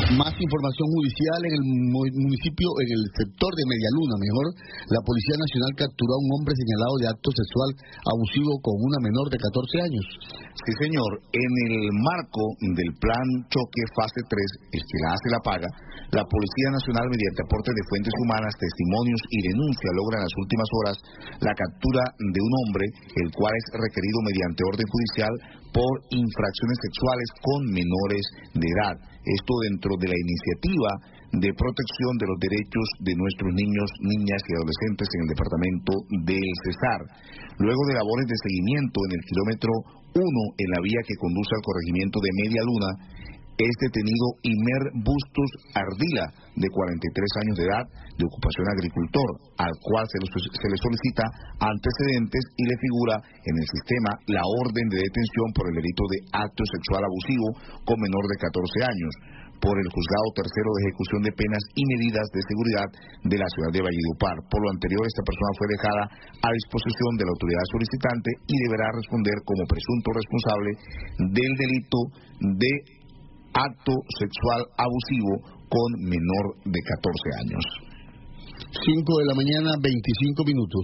Más información judicial en el municipio, en el sector de Medialuna, la Policía Nacional capturó a un hombre señalado de acto sexual abusivo con una menor de 14 años. Sí, señor. En el marco del plan Choque Fase 3, el que la hace la paga, la Policía Nacional, mediante aporte de fuentes humanas, testimonios y denuncia, logra en las últimas horas la captura de un hombre, el cual es requerido mediante orden judicial por infracciones sexuales con menores de edad. Esto dentro de la iniciativa de protección de los derechos de nuestros niños, niñas y adolescentes en el departamento del Cesar. Luego de labores de seguimiento en el kilómetro 1 en la vía que conduce al corregimiento de Medialuna, es detenido Imer Bustos Ardila, de 43 años de edad, de ocupación agricultor, al cual se le solicita antecedentes y le figura en el sistema la orden de detención por el delito de acto sexual abusivo con menor de 14 años, por el Juzgado Tercero de Ejecución de Penas y Medidas de Seguridad de la ciudad de Valledupar. Por lo anterior, esta persona fue dejada a disposición de la autoridad solicitante y deberá responder como presunto responsable del delito de acto sexual abusivo con menor de 14 años. 5 de la mañana, 25 minutos.